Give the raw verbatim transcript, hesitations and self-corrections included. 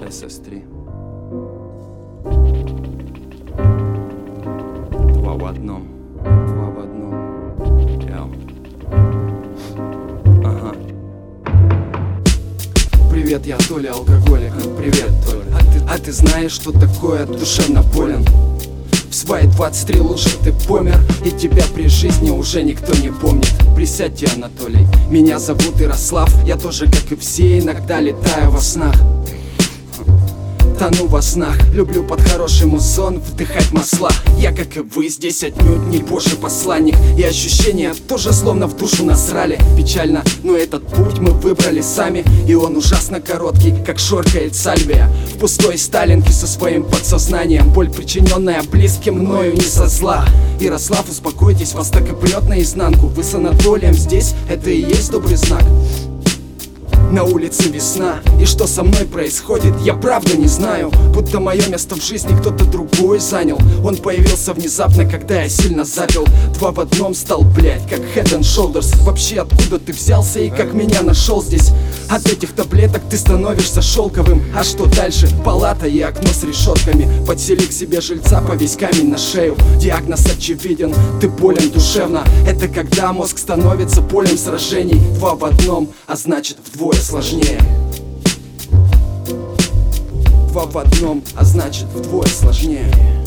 эс эс три. Два в одном. Два в одном. Яу. Ага. Привет, я Толя, алкоголик. Привет, Толя. А ты, а ты знаешь, что такое душевно болен? В свои двадцать три лучше ты помер, и тебя при жизни уже никто не помнит. Присядьте, Анатолий, меня зовут Ярослав. Я тоже, как и все, иногда летаю во снах. Тону во снах, люблю под хороший музон вдыхать масла. Я, как и вы, здесь отнюдь не божий посланник, и ощущения тоже словно в душу насрали. Печально, но этот путь мы выбрали сами, и он ужасно короткий, как шоркает сальвия. В пустой сталинке со своим подсознанием, боль, причиненная близким, мною не со зла. Ярослав, успокойтесь, вас так и прет наизнанку. Вы с Анатолием здесь, это и есть добрый знак. На улице весна, и что со мной происходит, я правда не знаю. Будто мое место в жизни кто-то другой занял. Он появился внезапно, когда я сильно запил. Два в одном стал, блять, как Head and Shoulders. Вообще, откуда ты взялся и как меня нашел здесь? От этих таблеток ты становишься шелковым. А что дальше? Палата и окно с решетками. Подсели к себе жильца, повесь камень на шею. Диагноз очевиден, ты болен душевно. Это когда мозг становится полем сражений. Два в одном, а значит вдвое сложнее. Два в одном, а значит вдвое сложнее.